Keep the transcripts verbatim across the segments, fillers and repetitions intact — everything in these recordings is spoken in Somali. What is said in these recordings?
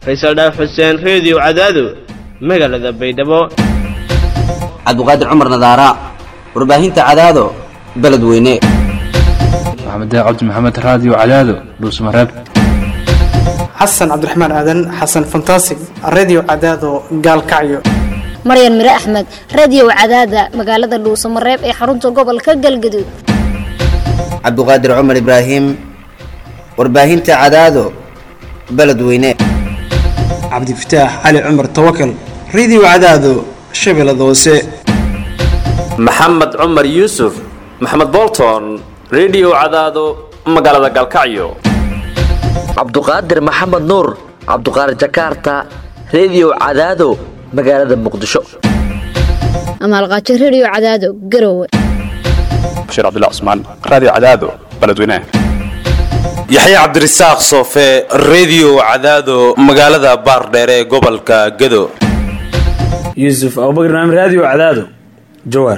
Faysal Dhaaf Xuseen Radio Cadaado magaalada Baydhabo. Cabduqaadir Cumar Nadaara warbaahinta Cadaado beledweyne. Maxamed Cabdi Maxamed Radio Cadaado Dhuusmareeb. Xasan Cabdiraxmaan Aadan Xasan Fantastic Radio Cadaado Gaalkacyo. Maryan Mire Axmed Radio Cadaada magaalada Dhuusmareeb ee xarunta gobolka Galgaduud. Cabduqaadir Cumar Ibraahim warbaahinta Cadaado beledweyne. Cabdi Fataax Ali Cumar Tawakkal Radio Cadaado Shabeellada Hoose. Maxamed Cumar Yuusuf Maxamed Bolton Radio Cadaado magaalada Galkacyo. Cabduqaadir Maxamed Nuur Cabduqaadir Jakarta Radio Cadaado magaalada Muqdisho. Amal Qaaci Radio Cadaado Garowe. Bashir Abdullah Usman Radio Cadaado beledweyne. Yaxya Cabdirasaaq Soofe Radio Cadaado magaalada Baardheere ee gobolka Gado. Yusuf Abubakar Naam Radio Cadaado Jowhar.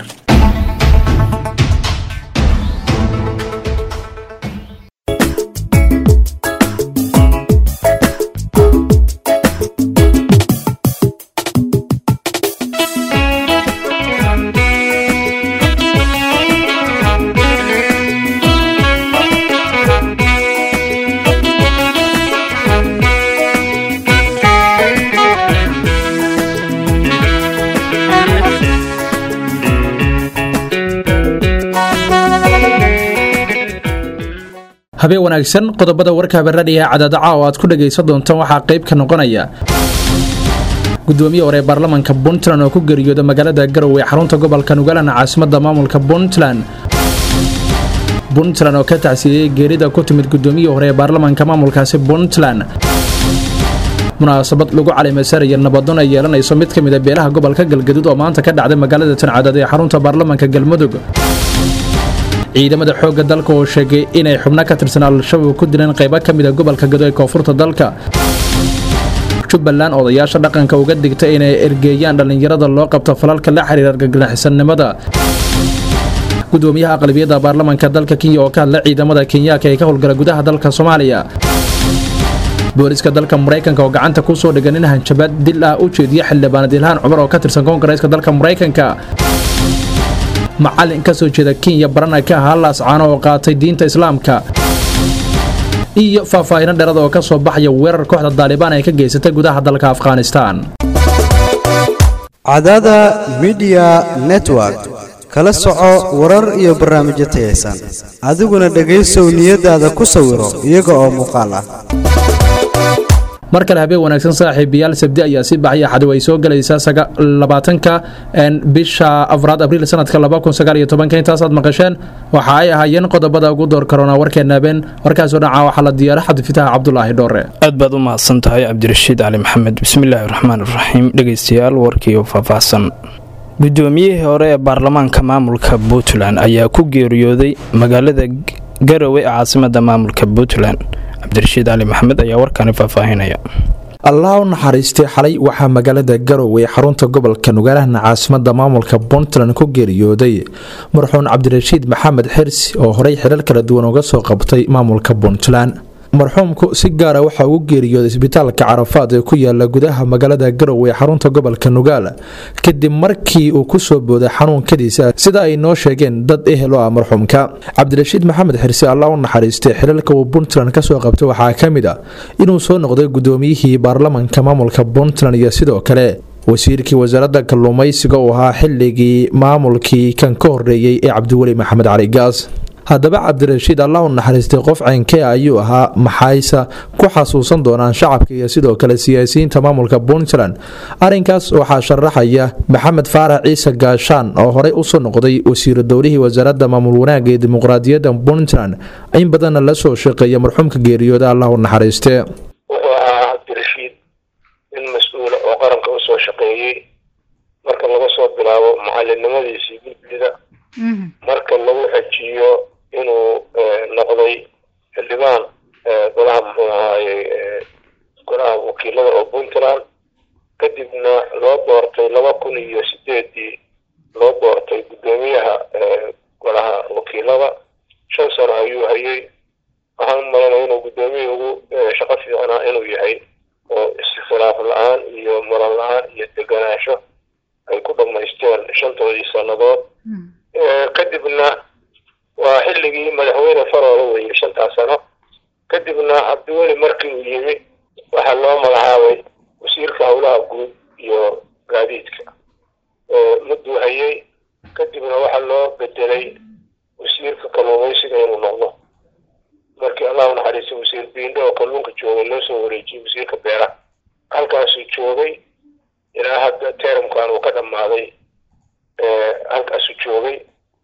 habeen wanaagsan qodobada warka barnaamijka Cadaado oo aad ku dhageysan doontaan waxa qayb ka noqonaya gudoomiye hore baarlamaanka Puntland oo ku geeriyooday magaalada Garowe xarunta gobolka Nugaal caasimadda maamulka Puntland Puntland oo ka tacsiyay geerida ku timid gudoomiye hore baarlamaanka maamulkaasi Puntland munaasabad lagu caleemay saraya nabadoon ay yeelanayso mid kamid ah beelaha gobolka Galgaduud oo maanta ka dhacday magaalada Cadaado ee xarunta baarlamaanka Galmudug ciidamada xoogga dalka oo sheegay inay xubno ka tirsan al-shabaab ku dileen qaybo kamid ah gobolka Gado ee koonfurta dalka Jubbaland odayaasha dhaqanka uga digtay inay ergeeyaan dhalinyarada loo qabto falalka la xiriira argagixisannimada gudoomiyaha aqlabiyadda baarlamaanka dalka Kenya oo ka hadlay ciidamada Kenya ee ka howlgala gudaha dalka Soomaaliya booliska dalka Mareykanka oo gacanta ku soo dhigan in hanjabaad dil ah u jeediyo xildhibaan Ilhaan Cumar oo ka tirsan Koongareeska dalka Mareykanka macallin ka soo jeeda Kenya barana ka halaas caano oo qaatay diinta Islaamka iyo faahfaahin dheeraad oo ka soo baxaya weerar kooxda Taliban ay ka geysatay gudaha dalka Afghanistan. Cadaada Media Network kala soco warar iyo barnaamijyo tayeysan adiguna dhageyso niyadaada ku sawiro iyaga oo muuqaal ah. markale habeen wanaagsan saaxiibayaal sabti ayaa si baxaya xad way soo galaysaa labaatanka een bisha afraad abriil sanadka laba kun sagaal iyo toban intaas aad maqasheen waxa ay ahaayeen qodobada ugu door corona warkeena been warkaas oo dhaca waxa la diyaaray Cabdi Fataax Cabdullaahi Dhoore aad baad u mahadsan tahay Cabdirashiid Ali Maxamed bismillaahir rahmaanir rahiim dhageystayaal warkii oo faahfaahsan gudoomiyaha hore ee baarlamaanka maamulka Puntland ayaa ku geeriyooday magaalada Garowe ee caasimadda maamulka Puntland Cabdirashiid Ali Maxamed ayaa warkan faahfaahinaya Allah u naxariistay xalay waxa magaalada Garowe xarunta gobolka Nugaal caasimadda maamulka Puntland ku geeriyooday marxuun Cabdirashiid Maxamed Xirsi oo horey xilal kala duwan uga soo qabtay maamulka Puntland marxuumku si gaar ah waxa uu geeriyooday isbitaalka Carafaad ee ku yaala gudaha magaalada Garowe xarunta gobolka Nugaal kadib markii uu ku soo booday xanuunkadiisa sida ay noo sheegeen dad ehel ah marxuumka Cabdirashiid Maxamed Xirsi Allah u naxariistay xilalka uu Puntland ka soo qabtay waxa kamid ah inuu soo noqday gudoomiyihii baarlamaanka maamulka Puntland iyo sidoo kale wasiirkii wasaaradda kalluumaysiga oo ahaa xilligii maamulkii kan ka horeeyay ee Cabdiwali Maxamed Cali Gaas haddaba Cabdirashiid Allah u naxariistay qof caankee ayuu ahaa maxaysa ku xasuusan doonaan shacabka iyo sidoo kale siyaasiyiinta maamulka Puntland arinkaas waxa sharaxaya Maxamed Faarax Ciise Gaashaan oo horey u soo noqday wasiir dowlihii wasaaradda maamul wanaagga ee dimuqraadiyadda Puntland in badan la soo shaqeeyay marxuumka geeriyooday Allah u naxariistay Cabdirashiid in mas'uul oo qaranka u soo shaqeeyay marka laga soo bilaabo macallinimadiisii gudbida marka lagu xajiyo inuu noqday xildhibaan golaha muxuu ahaayey golaha wakiilada oo Puntland kadibna loo doortay laba kun iyo sideedii loo doortay gudoomiyaha golaha wakiilada shan sano ayuu hayay waxaan malaynayaa inuu gudoomiye ugu shaqo fiican inuu yahay oo iskhilaaf la-aan iyo muran la-aan iyo deganaansho ay ku dhammaysteen shantoodii sannadood kadibna waa xilligii madaxweyne faroole weeye shantaas sano kadibna cabdiweli markii uu yimi waxaa loo magacaabay wasiirka howlaha guud iyo gaadiidka mudduu hayay kadibna waxaa loo bedelay wasiirka kalluumaysiga inuu noqdo markii allah u naxariistay wasiir biindho oo kalluunka joogay loo soo wareejiyey wasiirka beeraha halkaasuu joogay ilaa hadda termkan uu ka dhammaaday halkaasuu joogay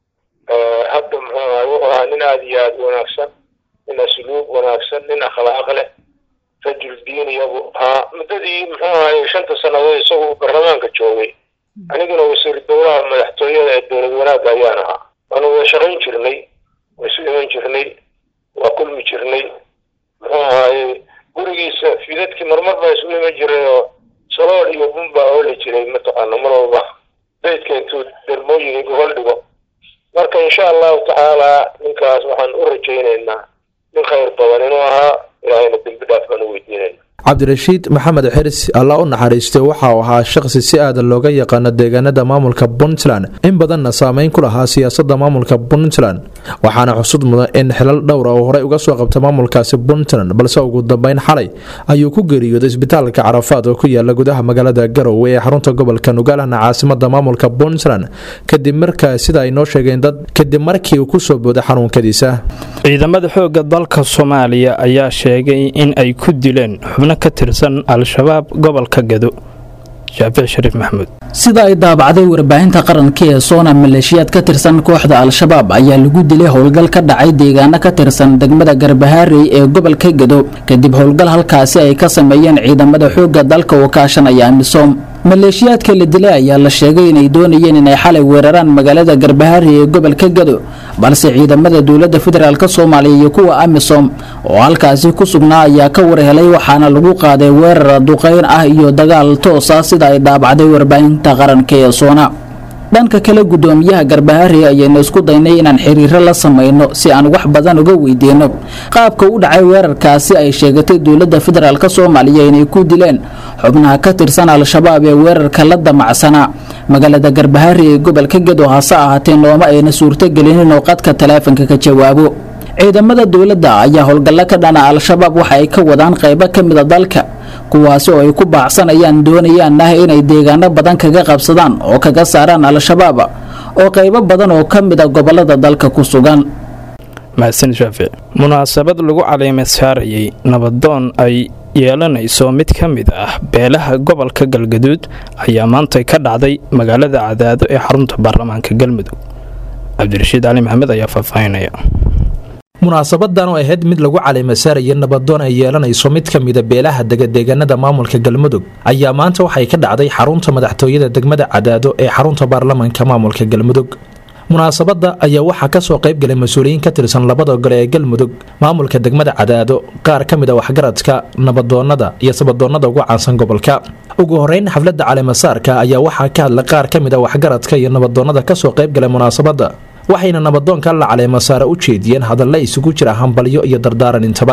hadda muxuu ahaa wuxuu ahaa nin aada iyo aada u wanaagsan nin asluub wanaagsan nin akhlaaq leh rajul diiniyabu haa muddadii muxuu ahaay shanta sannadood isagoo baarlamaanka joogay aniguna wasiir dowlaha madaxtooyada ee dowlad wanaagga ayaan ahaa waanu wada shaqayn jirnay waa isu iman jirnay waa kulmi jirnay muxuu ahaaye gurigiisa fidadkii marmar baa isu iman jiray oo salool iyo bumba ooli jiray mataqaana mar walba beydka intuu dermooyin gogol dhigo marka insha allahu tacaala ninkaas waxaan u rajaynaynaa nin khayr badan inuu ahaa ilaahayna dembi dhaaf baan u weydiinayna cabdirashiid maxamed xirsi alla u naxariistay waxa uu ahaa shaqsi si aada looga yaqaano deegaanada maamulka puntland in badanna saameyn ku lahaa siyaasadda maamulka puntland waxaana xusud mudan in xilal dhowra oo horey uga soo qabta maamulkaasi puntland balse ugu dambeyn xalay ayuu ku geeriyooday isbitaalka carafaad oo ku yaala gudaha magaalada garowe ee xarunta gobolka nugaalana caasimada maamulka puntland kadib markaa sida ay noo sheegeen dad kadib markii uu ku soo booday xanuunkadiisa ciidamada xoogga dalka Soomaaliya ayaa sheegay in ay ku dileen xubno ka tirsan al-shabaab gobolka Gado. Shaafic Shariif Maxamuud sida ay daabacday warbaahinta qaranka ee Soona maleeshiyaad ka tirsan kooxda al-shabaab ayaa lagu dilay howlgal ka dhacay deegaano ka tirsan degmada Garbaharey ee gobolka Gado kadib howlgal halkaasi ay ka sameeyeen ciidamada xoogga dalka oo kaashanaya Amisom. maleeshiyaadka la dilay ayaa la sheegay inay doonayeen inay xalay weeraraan magaalada Garbaharey ee gobolka Gado balse ciidamada dawladda federaalka Soomaaliya iyo kuwa Amisom oo halkaasi ku sugnaa ayaa ka warhelay waxaana lagu qaaday weerar duqeyn ah iyo dagaal toos ah sida ay daabacday warbaahinta qaranka ee Soona. dhanka kale gudoomiyaha Garbaharey ayayna isku daynay inaan xiriiro la sameeyno si aan wax badan uga weydiino qaabka u dhacay weerarkaasi ay sheegatay dawladda federaalka Soomaaliya inay ku dileen xubnaha ka tirsan al-shabaab ee weerarka la damacsana magaalada Garbaharey ee gobolka Gado hase ahaatee nooma ayna suurtagelin inuu qadka taleefanka ka jawaabo. ciidamada dawladda ayaa howlgalla ka dhana al-shabaab waxa ay ka wadaan qaybo ka mid ah dalka kuwaas oo ay ku baacsanayaan doonayaan inay deegaano badan kaga qabsadaan oo kaga saaraan al-shabaab oo qaybo badan oo ka mid ah gobolada dalka ku sugan. mahadsan Shaafic munaasabad lagu caleemay saarayay nabadoon ay yeelanayso mid ka mid ah beelaha gobolka Galgaduud ayaa maanta ka dhacday magaalada Cadaado ee xarunta baarlamaanka Galmudug. Cabdirashiid Ali Maxamed ayaa faahfaahinaya. munaasabadan oo ahayd mid lagu caleema saarayay nabadoon ay yeelanayso mid ka mid ah beelaha deegaanada maamulka Galmudug ayaa maanta waxay ka dhacday xarunta madaxtooyada degmada Cadaado ee xarunta baarlamaanka maamulka Galmudug. munaasabada ayaa waxa ka soo qayb galay mas'uuliyiin ka tirsan labada gole ee Galmudug maamulka degmada Cadaado qaar ka mid ah waxgaradka nabadoonada iyo sabadoonada ugu caansan gobolka. ugu horeyn xafladda caleema saarka ayaa waxa ka hadlay qaar ka mid ah waxgaradka iyo nabadoonada ka soo qayb galay munaasabada waxayna nabadoonka la caleema saara u jeediyeen hadalla isugu jira hambalyo iyo dardaaran intaba.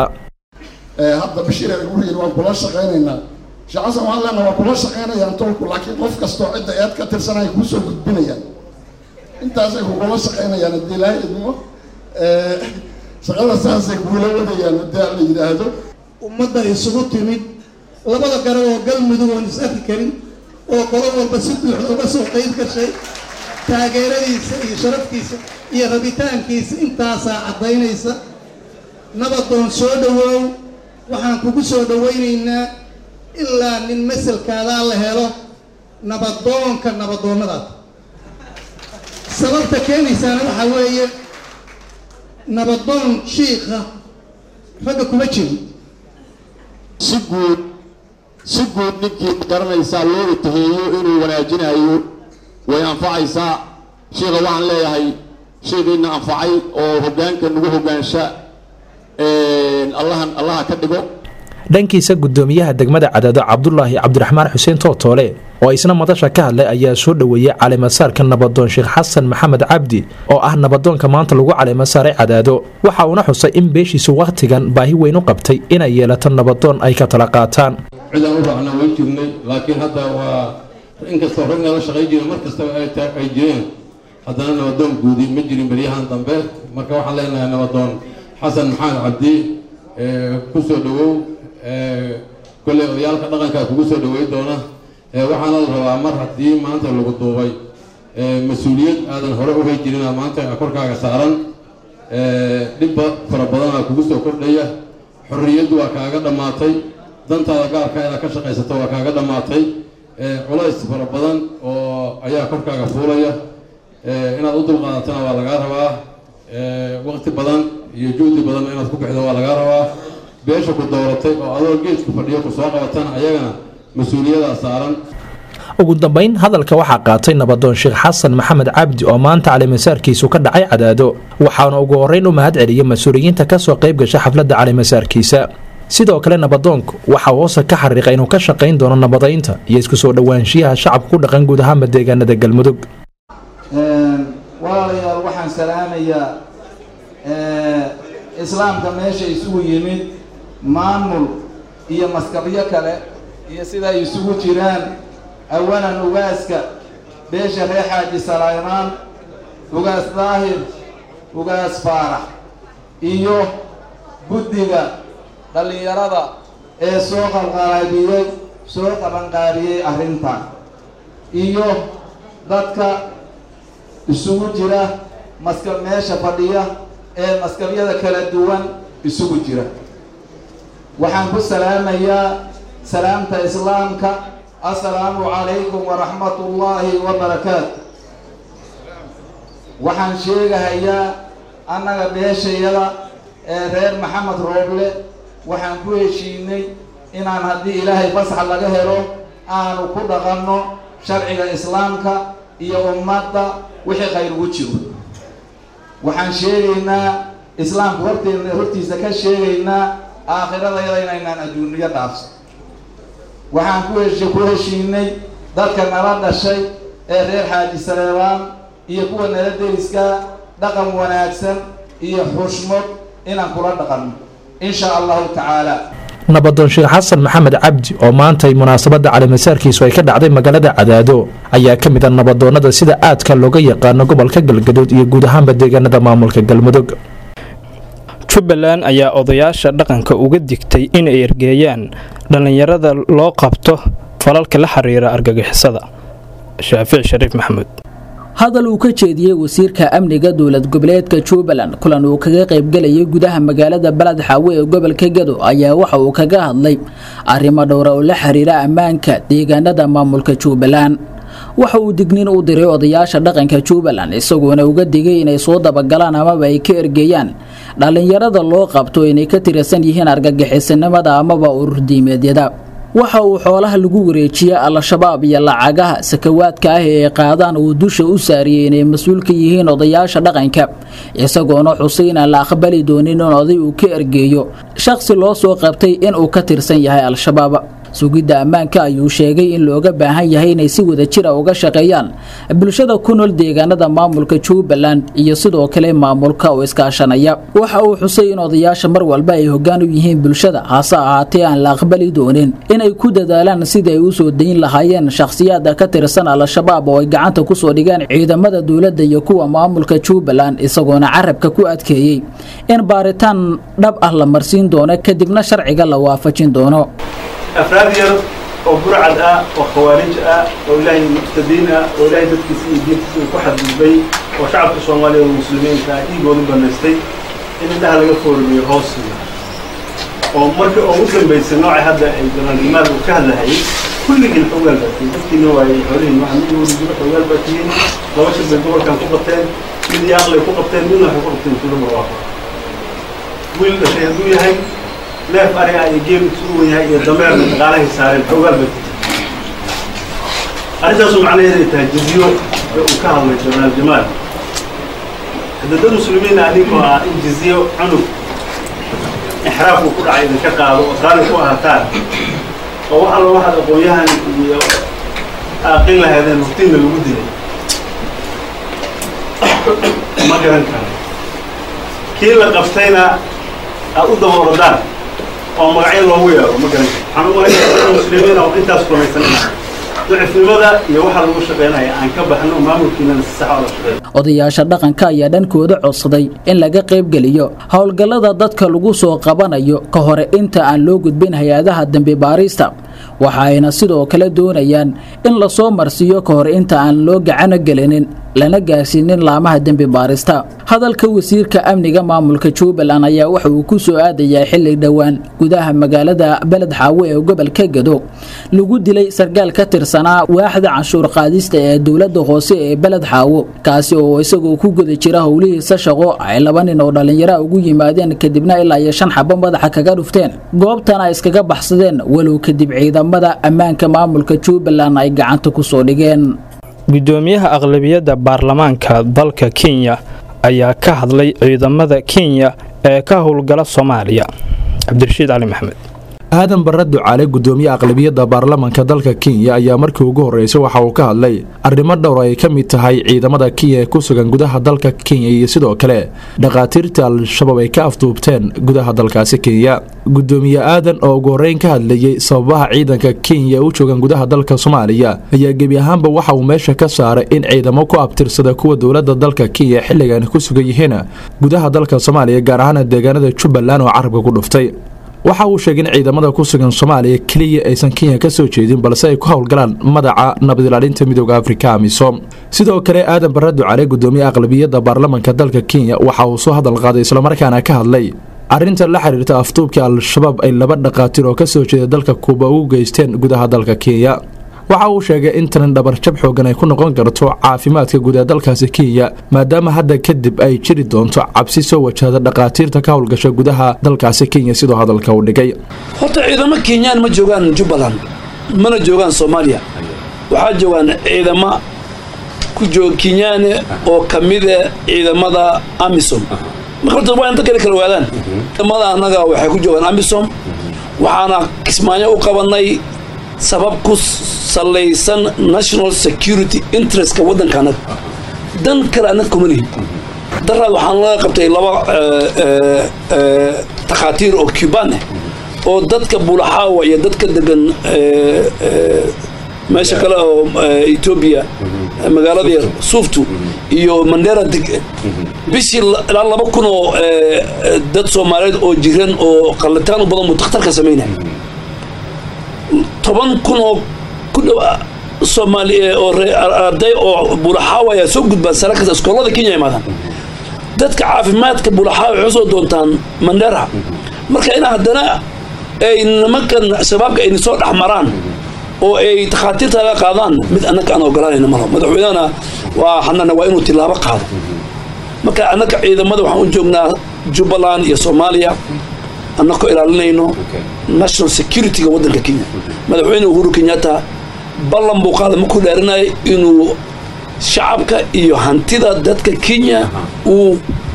ee hadda Bashiir ay ugu yiri waan kula shaqeynaynaa shaqada waan leenahay waan kula shaqeynayaa tolku laakiin qof kasto cid aad ka tirsanay ku soo gudbinayaan intaas ay kula shaqeynayaan dilay idmo ee shaqada saasay kula wadayaan daal yiraahdo ummadda isugu timid labada garab oo Galmudug oo isafki karin oo qolo walba si buuxda uga soo qayb gashay taageeradiisa iyo sharafkiisa iyo rabitaankiisa intaasa cadaynaysa nabadoon soo dhawow waxaan kugu soo dhawaynaynaa ilaa nin masalkaada la helo nabadoonka nabadoonnada sababta keenaysaana waxa weeye nabadoon shiikha ragga kuma jiro si guud si guud ninkii garanaysaa loo itaheeyo inuu wanaajinayo way anfacaysaa sheega waxaan leeyahay sheegayna anfacay oo hoggaanka nagu hoggaansha allahan allaha ka dhigo. dhankiisa gudoomiyaha degmada Cadaado Cabdullaahi Cabdiraxmaan Xuseen Tootoole oo isna madasha ka hadlay ayaa soo dhaweeyay caleema saarka nabadoon Sheekh Xasan Maxamed Cabdi oo ah nabadoonka maanta lagu caleema saaray Cadaado waxa uu na xusay in beeshiisu waqtigan baahi weyn u qabtay inay yeelato nabadoon ay ka tala qaataan. cidaan u raacna way jirnay laakiin hadda waa inkastoo ragna la shaqay jiray mar kastaba ay ay jireen haddana nabadoon guudi ma jirin beryahan dambe marka waxaan leenahay nabadoon xasan maxamed cabdi ku soo dhawow kolley odayaalka dhaqankaa kugu soo dhawey doona waxaana la rabaa mar haddii maanta lagu duubay mas-uuliyad aadan hore u hay jirinaa maanta korkaaga saaran dhibba fara badanaa kugu soo kordhaya xorriyaddu waa kaaga dhammaatay dantaada gaarka inaad ka shaqaysato waa kaaga dhammaatay culays fara badan oo ayaa korkaaga fuulaya inaad u dulqaadatana waa lagaa rabaa waqti badan iyo juhdi badan inaad ku bixido waa lagaa rabaa beesha ku dooratay oo adoo geedku fadhiyo ku soo qabatana ayagana mas-uuliyadaa saaran ugu dambayn hadalka waxaa qaatay nabadoon sheekh xasan maxamed cabdi oo maanta calimasaarkiisu ka dhacay cadaado waxaana ugu horreyn u mahad celiyay mas-uuliyiinta ka soo qayb gasha xafladda calimasaarkiisa sidoo kale nabadoonku waxaa hoose ka xariiqay inuu ka shaqayn doono nabadaynta iyo isku soo dhowaanshiyaha shacabka ku dhaqan guud ahaanba deegaanada galmudug walaalayaal waxaan salaamayaa islaamka meesha isugu yimid maamul iyo maskabyo kale iyo siday isugu jiraan awalan ugaaska beesha reer xaaji salaymaan ugaas daahir ugaas faarax iyo guddiga dhallinyarada ee soo qalqaalaabiyey soo qabanqaabiyey arrintan iyo dadka isugu jira maskab meesha fadhiya ee maskabyada kala duwan isugu jira waxaan ku salaamayaa salaamta islaamka assalaamu calaykum waraxmatullaahi wabarakaatu waxaan sheegahayaa annaga beeshayada ee reer maxamed rooble waxaan ku heshiinay inaan haddii ilaahay fasax laga helo aanu ku dhaqanno sharciga islaamka iyo ummadda wixii khayr ugu jiro waxaan sheegaynaa islaamka horteena hortiisa ka sheegaynaa aakhiradayada inaynaan adduuniyo dhaafso waxaan ku hesh ku heshiinay dadka nala dhashay ee reer xaaji saleebaan iyo kuwa nala deriska dhaqan wanaagsan iyo xushmad inaan kula dhaqanno insha allahu tacaala nabadoon sheekh xasan maxamed cabdi oo maantay munaasabadda calimasaarkiisu ay ka dhacday magaalada cadaado ayaa ka mid a nabadoonnada sida aadka looga yaqaano gobolka galgaduud iyo guud ahaanba deegaanada maamulka galmudug jubbaland ayaa odayaasha dhaqanka uga digtay inay ergeeyaan dhallinyarada loo qabto falalka la xiriira argagixisada shaafic shariif maxamuud hadal uu ka jeediyey wasiirka amniga dowlad goboleedka Jubbaland kulan uu kaga qaybgalayay gudaha magaalada Balad Xaawe ee gobolka Gedo ayaa waxa uu kaga hadlay arrimo dhowr oo la xiriira ammaanka deegaanada maamulka Jubbaland waxa uu digniin u diray odayaasha dhaqanka Jubbaland isagoona uga digay inay soo dabagalaan ama ay ka ergeeyaan dhalinyarada loo qabto inay ka tirsan yihiin argagixisanimada ama urur diimeedyada waxa uu xoolaha lagu wareejiyay al-shabaab iyo lacagaha sakawaadka ah ee qaadaan uu dusha u saariyay inay mas'uul ka yihiin odayaasha dhaqanka isagoona Xuseen la aqbali doonin in oday uu ka ergeeyo shakhsi loo soo qabtay in uu ka tirsan yahay al-shabaab sugidda ammaanka ayuu sheegay in looga baahan yahay inay si wada jir ah uga shaqeeyaan bulshada ku nool deegaanada maamulka Jubbaland iyo sidoo kale maamulka oo iskaashanaya waxa uu xusay in odayaasha mar walba ay hoggaan u yihiin bulshada hase ahaatee aan la aqbali doonin inay ku dadaalaan sidii ay u soo deyn lahaayeen shakhsiyaadka ka tirsan al-shabaab oo ay gacanta ku soo dhigaan ciidamada dawladda iyo kuwa maamulka Jubbaland isagoona carabka ku adkeeyay in baaritaan dhab ah la marsiin doono kadibna sharciga la waafajin doono أفراد يرد وبرعد آه وخوارج آه وإلهي مقتدين آه وإلهي بدكسي دين تسوي كحد بالبي وشعب الصومالي والمسلمين كأكيد ولو بنستي إن ده اللي يفور بيهوسي ومرك ومسلم بيصنع هذا الجمال وكهذا هي كل جيل حوال بتي بس إنه يحولين ما عندي يقول جيل حوال بتي لو شو بالدور كان فوقتين من يغلي فوقتين من اللي فوقتين كل مرة ويل شيء دوي هاي لا فرق يجيب سوي هاي الضمير من غاله صار الحوال بت أرجع سمع عليه تهجزيو وكهذا الجمال جمال إذا دول مسلمين عليكم الجزيو عنو إحراف وكل عيد كقال وقال فوها كان وواحد واحد أقوياها أقل هذا الوقتين الودي ما كان كان كيل قفتينا أقول وردان oo magacyo loogu yeero ma garan waxaan u malaynayaa muslimiin oo intaas kumaysanina ducifnimada iyo waxa lagu shaqeynaya aan ka baxno maamulkiina si sax ah u shaqeeyo odayaasha dhaqanka ayaa dhankooda codsaday in laga qayb geliyo howlgallada dadka lagu soo qabanayo ka hor inta aan loo gudbin hay'adaha dambi baarista waxayna sidoo kale doonayaan in la soo marsiyo ka hor inta aan loo gacan gelinin lana gaarsiinin laamaha dambi baarista hadalka wasiirka amniga maamulka Jubbaland ayaa waxa uu ku soo aadayaa xilli dhawaan gudaha magaalada Beled Xaawo ee gobolka Gedo lagu dilay sargaal ka tirsanaa waaxda canshuur qaadista ee dawladda hoose ee Beled Xaawo kaasi oo isagoo ku guda jira howlihiisa shaqo ay laba nin oo dhalinyaro ugu yimaadeen kadibna ilaa iyo shan xabo madaxa kaga dhufteen goobtana iskaga baxsadeen walow kadib ciidamada ammaanka maamulka Jubbaland ay gacanta ku soo dhigeen gudoomiyaha aqlabiyadda baarlamaanka dalka Kenya ayaa ka hadlay ciidamada Kenya ee ka howlgala Soomaaliya Cabdirashiid Cali Maxamed aadan barre ducaale gudoomiyaha aqlabiyadda baarlamaanka dalka Kenya ayaa markii ugu horeysay waxa uu ka hadlay arrimo dhowr ay ka mid tahay ciidamada Kenya ee ku sugan gudaha dalka Kenya iyo sidoo kale dhaqaatiirta al-shabaab ay ka afduubteen gudaha dalkaasi Kenya gudoomiye aadan oo ugu horeyn ka hadlayay sababaha ciidanka Kenya u joogan gudaha dalka Soomaaliya ayaa gebi ahaanba waxa uu meesha ka saaray in ciidamo ku abtirsada kuwa dawladda dalka Kenya xilligan ku sugan yihiin gudaha dalka Soomaaliya gaar ahaan deegaanada Jubbaland oo carabka ku dhuftay waxa uu sheegay in ciidamada ku sugan Soomaaliya kaliya aysan Kenya ka soo jeedin balse ay ku howlgalaan madaxa nabad ilaalinta midowga Afrika AMISOM sidoo kale aadan barre ducaale gudoomiyaha aqlabiyadda baarlamaanka dalka Kenya waxa uu soo hadal qaaday isla markaana ka hadlay arrinta la xiriirta afduubka al-shabaab ay laba dhaqaatiir oo ka soo jeeda dalka Kuuba ugu geysteen gudaha dalka Kenya waxa uu sheegay in tan dhabar jab xoogan ay ku noqon karto caafimaadka guud ee dalkaasi Kenya maadaama hadda kadib ay jiri doonto cabsi soo wajahda dhaqaatiirta ka howlgasha gudaha dalkaasi Kenya sidoo hadalka u dhigay horta ciidamo Kenyan ma joogaan Jubbaland mana joogaan Soomaaliya waxa joogaan ciidamo ku joog Kenyan oo kamid ah ciidamada AMISOM marka waa inta kale kala waadaan ciidamada anaga waxay ku joogaan AMISOM waxaana kismaayo u qabanay sabab ku salaysan national security interest ka wadankana dan kale anad kumani darad waxaan la qabtay laba takhaatiir oo Cuban oo dadka Bulaxaawa iyo dadka degan meesha kale oo Ethiopia magaalada yar Suftu iyo Mandera bishii ilaa laba kun oo dad Soomaaliyeed oo jiran oo qalitaan u badan mutakhtarka sameynay toban kun oo ku dhaw Soomaaliya oo arday oo Bulaxaawa ayaa soo gudbaan saraakiisha iskoolada Kenya imaadaan dadka caafimaadka Bulaxaawa waxay soo doontaan Mandera marka ina hadana ay nimankan shabaabka ay soo dhaxmaraan oo ay takhaatiirta laga qaadaan mid annaka aan ogolaanayna malaha madaxweynena waa xanana waa inuu tilaabo qaado marka annaka ciidamada waxaan u joognaa Jubbaland iyo Soomaaliya annaka ilaalinayno national security ga wadanka Kenya madaxweyne Uhuru Kenyatta ballan buu qaaday markuu dheerinay inuu shacabka iyo hantida dadka Kenya uu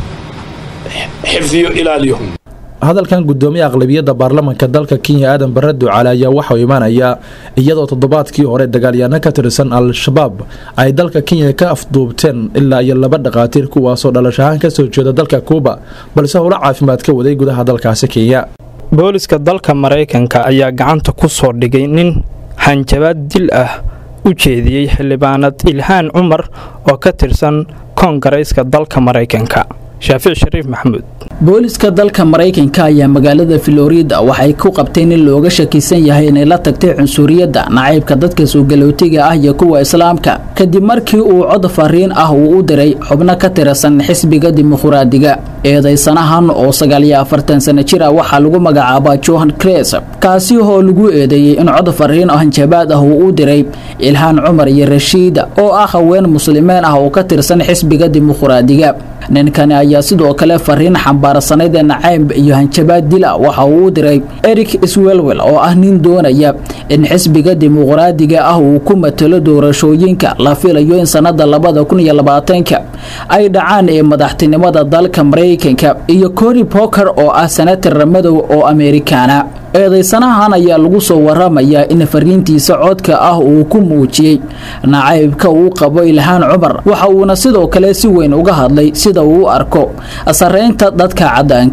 xifdiyo ilaaliyo hadalkan gudoomiyaha aqlabiyadda baarlamaanka dalka Kenya aadan barre ducaale ayaa waxa uu imaanaya iyadoo toddobaadkii hore dagaalyahanno ka tirsan al-shabaab ay dalka Kenya ka afduubteen ilaa iyo laba dhaqaatiir kuwaas oo dhalashahan ka soo jeeda dalka Kuuba balse howlo caafimaad ka waday gudaha dalkaasi Kenya booliska dalka Mareykanka ayaa gacanta ku soo dhigay nin hanjabaad dil ah u jeediyay xildhibaanad Ilhaan Cumar oo ka tirsan Koongareeska dalka Mareykanka Shaafic Shariif Maxamuud booliska dalka Mareykanka ayaa magaalada Florida waxay ku qabteen in looga shakiisan yahay inay la tagtay cunsuriyadda nacaybka dadka soo galootiga ah iyo kuwa islaamka kadib markii uu cod fariin ah uu u diray xubno ka tirsan xisbiga dimuqraadiga eedaysanahan oo sagaal iyo afartan sano jir ah waxa lagu magacaabaa Johan Kress kaasi oo lagu eedeeyay in cod fariin ah hanjabaad ah uu u diray Ilhaan Cumar iyo Rashiida oo ah haween muslimiin ah oo ka tirsan xisbiga dimuqraadiga ninkan ayaa sidoo kale fariin xambaarsaneyd nacayb iyo hanjabaad dil ah waxa uu u diray Eric Swalwell oo ah nin doonaya in xisbiga dimuqraadiga ah uu ku matalo doorashooyinka la filayo in sanada laba kun iyo labaatan ay dhacaan ee madaxtinimada dalka Mareykanka iyo Cory Booker oo ah senator madow oo Ameerikaana eedaysanahan ayaa lagu soo waramayaa in fariintiisa codka ah uu ku muujiyay nacaybka uu qabo Ilhaan Cumar waxa uuna sidoo kale si weyn uga hadlay sida uu arko sareynta dadka cadaanka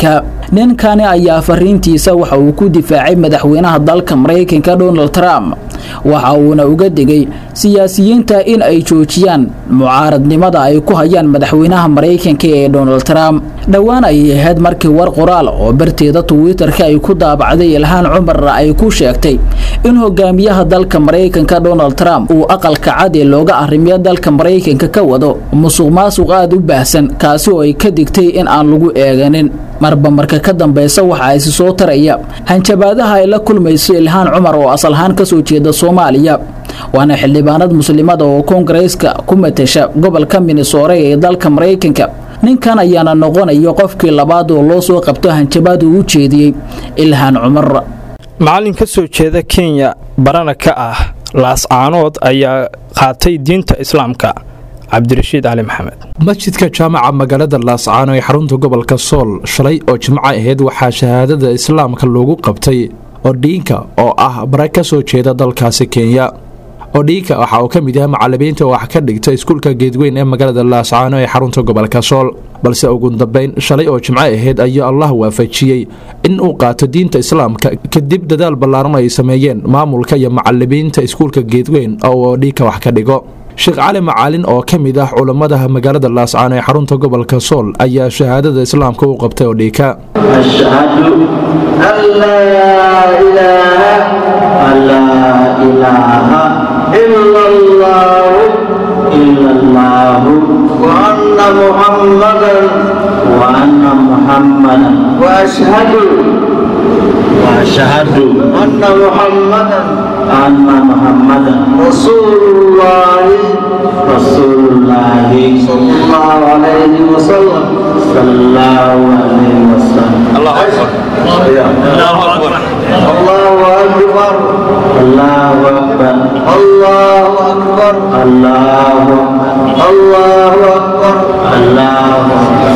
ninkani ayaa fariintiisa waxa uu ku difaacay madaxweynaha dalka Mareykanka Donald Trump waxa uuna uga digay siyaasiyiinta in ay joojiyaan mucaaradnimada ay ku hayaan madaxweynaha Mareykanka ee Donald Trump dhawaan ay ahayd markii war qoraal oo barteeda Twitter-ka ay ku daabacday Ilhaan Cumar ay ku sheegtay in hogaamiyaha dalka Mareykanka Donald Trump uu aqalka cad ee looga arrimiyo dalka Mareykanka ka wado musuqmaasuq aad u baahsan kaasi oo ay ka digtay in aan lagu eeganin marba marka ka dambaysa waxa ay soo taraya hanjabaadaha ay la kulmayso Ilhaan Cumar oo asal ahaan ka soo jeeda Soomaaliya waana xildhibaanad muslimada oo Congress-ka ku matasha gobolka Minnesota ee dalka Mareykanka ninkan ayaana noqonayo qofkii labaad oo loo soo qabto hanjabaad uu jeediyay Ilhaan Cumar macallin ka soo jeeda Kenya barana ka ah laascaanood ayaa qaatay diinta islaamka cabdirashiid cali maxamed masjidka jaamaca magaalada laascaano ee xarunta gobolka Sool shalay oo jimco ahayd waxaa shahaadada islaamka loogu qabtay Odinka oo ah bara ka soo jeeda dalkaasi Kenya Odinka waxa uu ka mid yahay macallimiinta wax ka dhigta iskuulka Geedweyn ee magaalada Laascaano ee xarunta gobolka Sool balse ugu dambeyn shalay oo jimco ahayd ayaa Allah waafajiyay in uu qaato diinta islaamka kadib dadaal ballaaran ay sameeyeen maamulka iyo macallimiinta iskuulka Geedweyn oo Odinka wax ka dhigo Sheekh Cali Macalin oo ka mid ah culimada magaalada Laascaano ee xarunta gobolka Sool ayaa shahaadada islaamka u qabtay Odinka ashhadu an la ilaha illa Allah illa Allah wa anna Muhammadan wa anna Muhammadan wa ashhadu wa ashhadu anna Muhammadan anna Muhammadan Rasulullah Rasulullah sallallahu alaihi wasallam sallallahu alaihi wasallam Allahu akbar Allahu akbar Allahu akbar Allahu akbar Allahu akbar Allahu Allahu akbar Allahu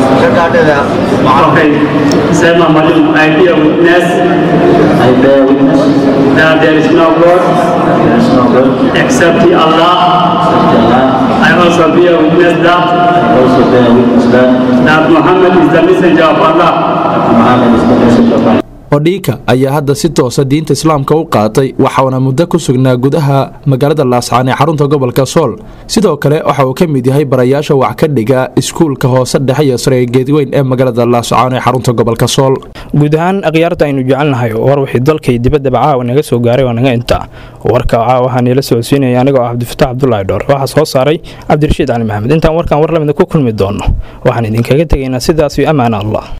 Okay, say my mother, I bear witness. I bear witness that there is no God, there is no God except Allah. I also bear witness that, I also bear witness that, that Muhammad is the messenger of Allah. Muhammad is the messenger of Allah. Odinka ayaa hadda si toos ah diinta islaamka u qaatay waxaana muddo ku sugnaa gudaha magaalada Laascaano ee xarunta gobolka Sool sidoo kale waxa uu ka mid yahay barayaasha wax ka dhiga iskuulka hoose dhexe iyo sare ee Geedweyn ee magaalada Laascaano ee xarunta gobolka Sool guud ahaan aqyaarta aynu jecelnahay war wixii dalka dibadda bacaa naga soo gaaray oo naga inta warka caa waxaan ila soo siinay aniga oo Cabdifataax Cabdullaahi Dhoor waxa soo saaray Cabdirashiid Cali Maxamed intaan warkan war lamid ku kulmi doono waxaan idinkaga tagaynaa sidaas iyo amaana Allah